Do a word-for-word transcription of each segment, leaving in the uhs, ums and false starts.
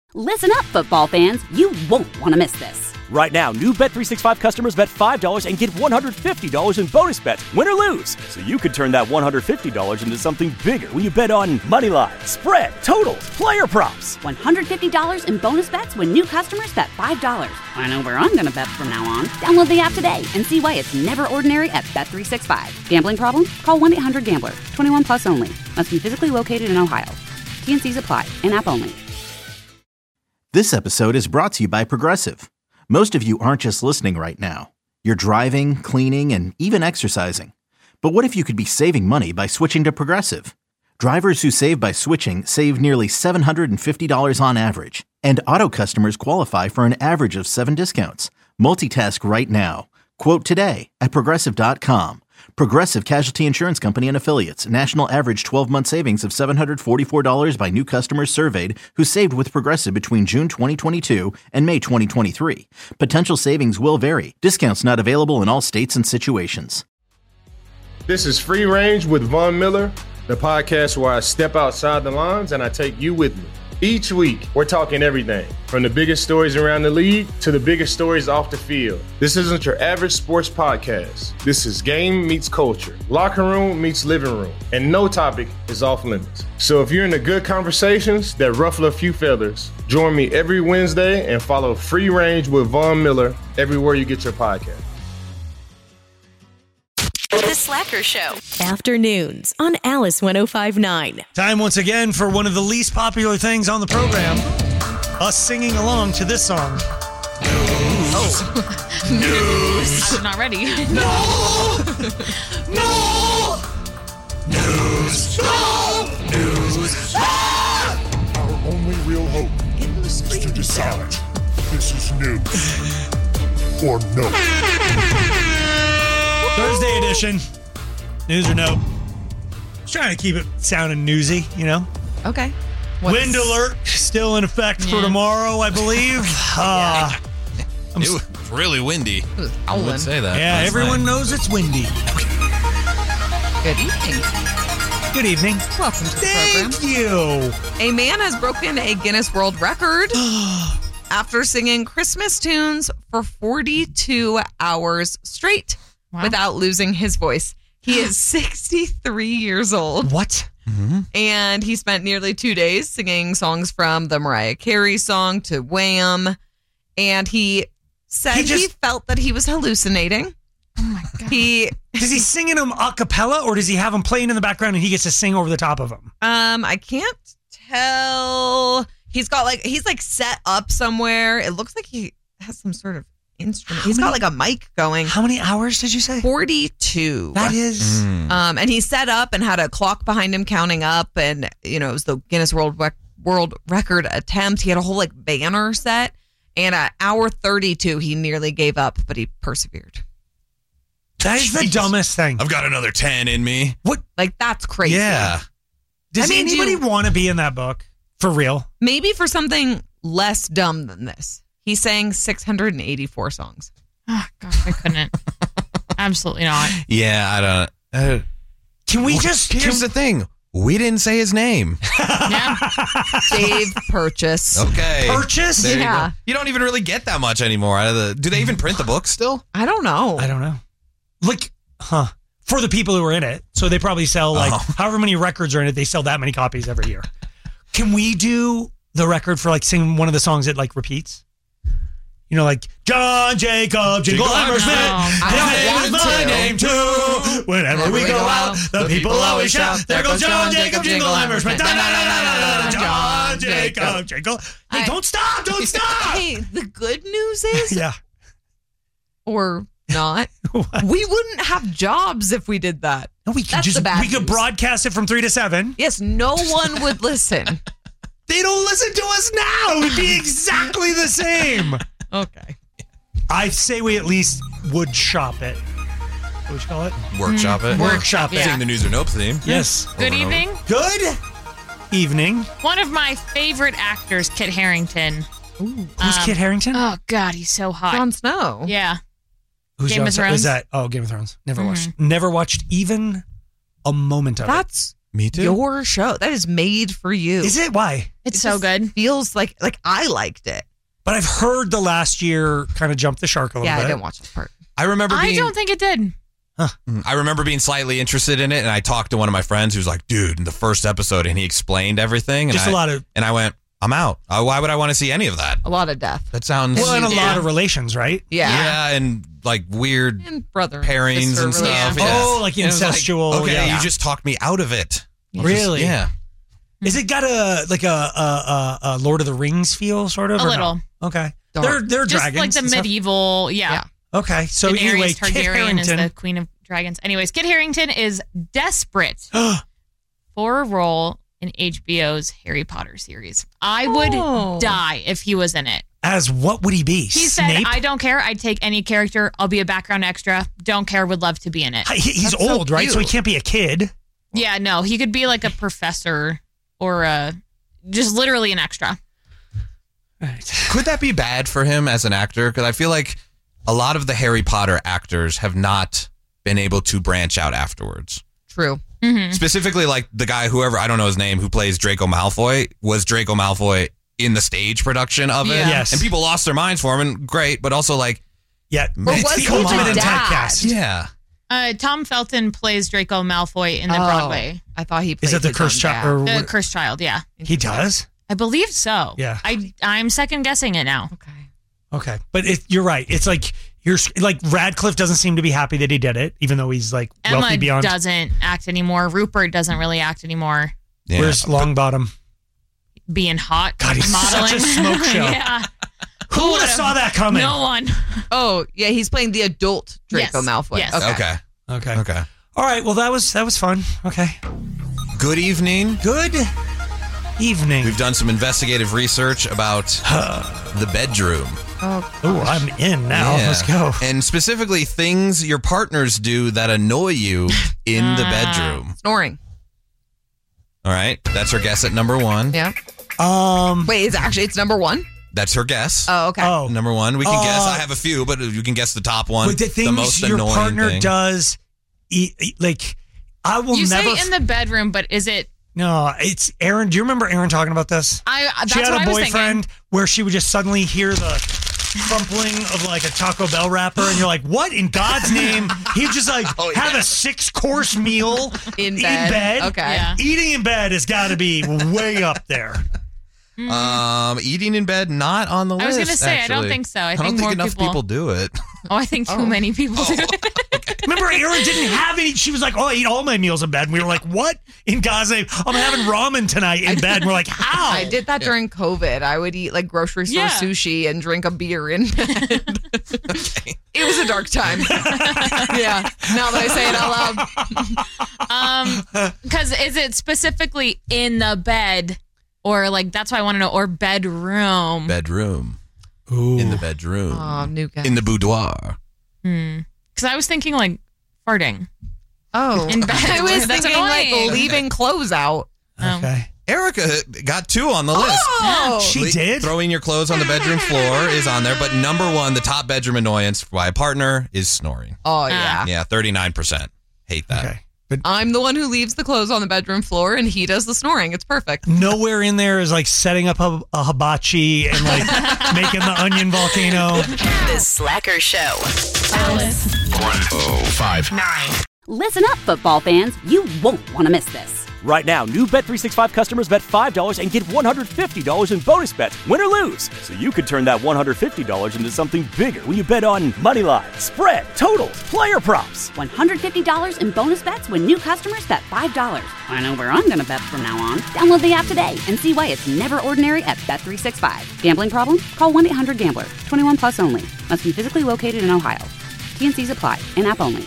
Listen up, football fans. You won't want to miss this. Right now, new Bet three sixty-five customers bet five dollars and get one hundred fifty dollars in bonus bets, win or lose. So you could turn that one hundred fifty dollars into something bigger when you bet on money line, spread, totals, player props. one hundred fifty dollars in bonus bets when new customers bet five dollars. I know where I'm going to bet from now on. Download the app today and see why it's never ordinary at Bet three sixty-five. Gambling problem? Call one eight hundred gambler. twenty-one plus only. Must be physically located in Ohio. T N Cs apply. In-app only. This episode is brought to you by Progressive. Most of you aren't just listening right now. You're driving, cleaning, and even exercising. But what if you could be saving money by switching to Progressive? Drivers who save by switching save nearly seven hundred fifty dollars on average. And auto customers qualify for an average of seven discounts. Multitask right now. Quote today at Progressive dot com. Progressive Casualty Insurance Company and Affiliates. National average twelve-month savings of seven hundred forty-four dollars by new customers surveyed who saved with Progressive between June twenty twenty-two and May twenty twenty-three. Potential savings will vary. Discounts not available in all states and situations. This is Free Range with Von Miller, the podcast where I step outside the lines and I take you with me. Each week, we're talking everything from the biggest stories around the league to the biggest stories off the field. This isn't your average sports podcast. This is game meets culture, locker room meets living room, and no topic is off limits. So if you're into good conversations that ruffle a few feathers, join me every Wednesday and follow Free Range with Von Miller everywhere you get your podcast. The Slacker Show. Afternoons on Alice one oh five point nine. Time once again for one of the least popular things on the program. Us singing along to this song. News. Oh. News. I'm not ready. No! No! News. No! News. Ah! Our only real hope is to decide this is news or no. Thursday edition. News or no? Just trying to keep it sounding newsy, you know? Okay. What's... Wind alert still in effect yeah. for tomorrow, I believe. uh, I'm it was really windy. I would say that. Yeah, everyone night. knows it's windy. Good evening. Good evening. Welcome to the Thank program. Thank you. A man has broken a Guinness World Record after singing Christmas tunes for forty-two hours straight. Wow. Without losing his voice. He is sixty-three years old. What? Mm-hmm. And he spent nearly two days singing songs from the Mariah Carey song to Wham. And he said he, just, he felt that he was hallucinating. Oh my God. He Does he sing in them a cappella or does he have them playing in the background and he gets to sing over the top of them? Um, I can't tell. He's got like, he's like set up somewhere. It looks like he has some sort of instrument. How He's many, got like a mic going. How many hours did you say? forty-two. That is. Mm. Um, and he set up and had a clock behind him counting up, and you know it was the Guinness World Rec- World Record attempt. He had a whole like banner set, and at hour thirty-two, he nearly gave up, but he persevered. That is Jeez. the dumbest thing. I've got another ten in me. What? Like that's crazy. Yeah. Does I mean, anybody you, want to be in that book for real? Maybe for something less dumb than this. He sang six hundred eighty-four songs. Oh, God, I couldn't. Absolutely not. Yeah, I don't. Uh, can we just... Here's can, the thing. We didn't say his name. Yeah. Dave Purchase. Okay. Purchase? There yeah. You, you don't even really get that much anymore out of the... Do they even print the book still? I don't know. I don't know. Like, huh. For the people who are in it. So they probably sell, like, oh. however many records are in it, they sell that many copies every year. Can we do the record for, like, singing one of the songs that, like, repeats? You know, like, John Jacob Jingleheimer Smith. His name is my name, too. Whenever we go out, the people always shout, there goes John Jacob Jingleheimer Smith. John Jacob Jingle. Hey, don't stop, don't stop. Hey, the good news is... Yeah. Or not. We wouldn't have jobs if we did that. No, we could That's just, we could news. broadcast it from three to seven. Yes, no one would listen. They don't listen to us now. It would be exactly the same. Okay. I say we at least would shop it. What would you call it? Workshop it. Workshop yeah. it. Sing the News or Nope theme. Yes. Good evening. Good evening. One of my favorite actors, Kit Harington. Ooh. Who's um, Kit Harington? Oh, God, he's so hot. Jon Snow. Yeah. Who's Game Jon of Thrones? Is that? Oh, Game of Thrones. Never mm-hmm. watched. Never watched even a moment of That's it. Me too. Your show. That is made for you. Is it? Why? It's It so just good. Feels like like I liked it. But I've heard the last year kind of jumped the shark a little Yeah, bit. I didn't watch this part. I remember I being don't think it did. I remember being slightly interested in it, and I talked to one of my friends who was like, dude, in the first episode, and he explained everything. And Just I, a lot of- And I went, I'm out. Uh, why would I want to see any of that? A lot of death. That sounds... Well, and a Yeah. lot of relations, right? Yeah. Yeah, and like weird And brother and pairings sister and stuff. relations. Yeah. Oh, like And it was like, incestual, okay, yeah. you just talked me out of it. I'll Really? just- yeah. Is it got a like a, a, a, a Lord of the Rings feel, sort of? A or no? little. Okay. Dark. They're they're Just dragons. like the and stuff? medieval, yeah. Yeah. Okay, so Daenerys anyway, Kit Targaryen is Harington. the queen of dragons. Anyways, Kit Harington is desperate for a role in H B O's Harry Potter series. I would Oh. die if he was in it. As what would he be? He Snape? said, I don't care. I'd take any character. I'll be a background extra. Don't care. Would love to be in it. He- he's That's so old, right? So he cute. can't be a kid. Yeah, no. He could be like a professor or a just literally an extra. Right. Could that be bad for him as an actor? Because I feel like a lot of the Harry Potter actors have not been able to branch out afterwards. True. Mm-hmm. Specifically, like the guy, whoever, I don't know his name, who plays Draco Malfoy, was Draco Malfoy in the stage production of it. Yeah. Yes. And people lost their minds for him, and great, but also like, Yeah, Or it's was the he the ultimate in dad? typecast. yeah. Uh, Tom Felton plays Draco Malfoy in the Oh, Broadway. I thought he played Is that the his cursed own child? dad. Or The what- Cursed Child, yeah. he does? I believe so. Yeah. I, I'm second guessing it now. Okay. Okay, but it, you're right. It's like you're like Radcliffe doesn't seem to be happy that he did it, even though he's like wealthy Emma beyond. doesn't act anymore. Rupert doesn't really act anymore. yeah. Where's Longbottom? Being hot, God, he's modeling. such a smoke show. Yeah. Who would have would've- saw that coming? No one. Oh, yeah, he's playing the adult Draco Yes. Malfoy. Yes. Okay. Okay. Okay. Okay. All right. Well, that was that was fun. Okay. Good evening. Good evening. We've done some investigative research about the bedroom. Oh, Oh, I'm in now. Yeah. Let's go. And specifically, things your partners do that annoy you in the Ah. bedroom. snoring. All right. That's her guess at number one. Yeah. Um. Wait, it's actually, it's number one? That's her guess. Oh, okay. Oh. Number one. We can Uh, guess. I have a few, but you can guess the top one. But the things most your annoying partner thing. does, e- e- like, I will You never. say in the bedroom, but is it? no, it's Aaron. Do you remember Aaron talking about this? I. That's She had what a I was boyfriend thinking. where she would just suddenly hear the crumpling of like a Taco Bell wrapper, and you're like, "What in God's name?" He'd just like Oh, have yeah. a six course meal In bed. Okay. Yeah. Eating in bed has got to be way up there. Um, eating in bed, not on the list. I was gonna say, I don't actually. think so. I don't think think more enough people- people do it. Oh, I think too many people do it. Remember, Aaron didn't have any. She was like, "Oh, I eat all my meals in bed." And we were like, "What in God's name? I'm having ramen tonight in bed." And we're like, "How?" I did that during COVID. I would eat like grocery store Yeah. sushi and drink a beer in bed. It was a dark time. Yeah. Now that I say it out loud. Um, because is it specifically in the bed, or like that's why I want to know, or bedroom? Bedroom. Ooh. In the bedroom. Oh, new guy. In the boudoir. Hmm. Because I was thinking like farting. Oh. In bed. I was That's thinking like annoying. leaving clothes out. Okay. Erica got two on the list. Oh. She Le- did? Throwing your clothes on the bedroom floor is on there, but number one, the top bedroom annoyance by a partner is snoring. Oh, yeah. Yeah, thirty-nine percent. Hate that. Okay. But I'm the one who leaves the clothes on the bedroom floor and he does the snoring. It's perfect. nowhere in there is like setting up a, a hibachi and like making the onion volcano. The Slacker Show. Alice. one oh five Nine. Listen up, football fans. You won't want to miss this. Right now, new Bet three sixty-five customers bet five dollars and get one hundred fifty dollars in bonus bets, win or lose. So you could turn that one hundred fifty dollars into something bigger when you bet on money line, spread, totals, player props. one hundred fifty dollars in bonus bets when new customers bet five dollars. I know where I'm going to bet from now on. Download the app today and see why it's never ordinary at Bet three sixty-five. Gambling problem? Call one eight hundred gambler. twenty-one plus only. Must be physically located in Ohio. T N Cs apply. In-app only.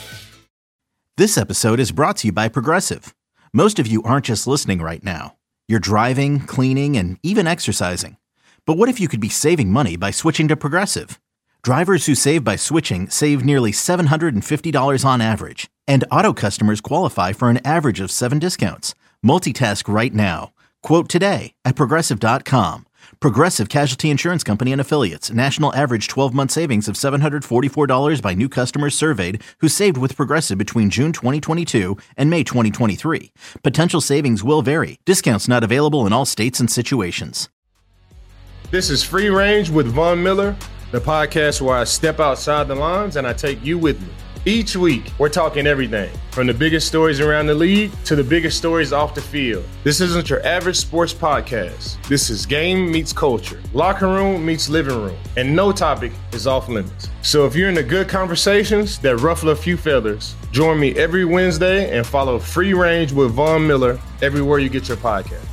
This episode is brought to you by Progressive. Most of you aren't just listening right now. You're driving, cleaning, and even exercising. But what if you could be saving money by switching to Progressive? Drivers who save by switching save nearly seven hundred fifty dollars on average. And auto customers qualify for an average of seven discounts. Multitask right now. Quote today at Progressive dot com. Progressive Casualty Insurance Company and Affiliates. National average twelve-month savings of seven hundred forty-four dollars by new customers surveyed who saved with Progressive between June twenty twenty-two and May twenty twenty-three. Potential savings will vary. Discounts not available in all states and situations. This is Free Range with Von Miller, the podcast where I step outside the lines and I take you with me. Each week, we're talking everything from the biggest stories around the league to the biggest stories off the field. This isn't your average sports podcast. This is game meets culture, locker room meets living room, and no topic is off limits. So if you're into good conversations that ruffle a few feathers, join me every Wednesday and follow Free Range with Von Miller everywhere you get your podcast.